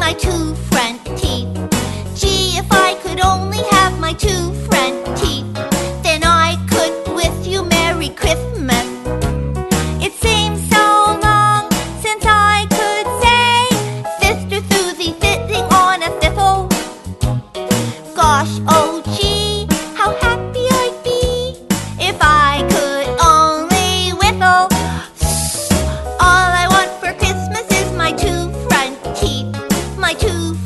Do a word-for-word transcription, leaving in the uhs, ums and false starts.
my two front teeth. Gee, if I could only have my two front teeth, then I could with you Merry Christmas. It seems so long since I could say Sister Susie sitting on a thistle. Gosh, oh gee, how happy I'd be if I could only whistle. All I want for Christmas is my two front teeth, my two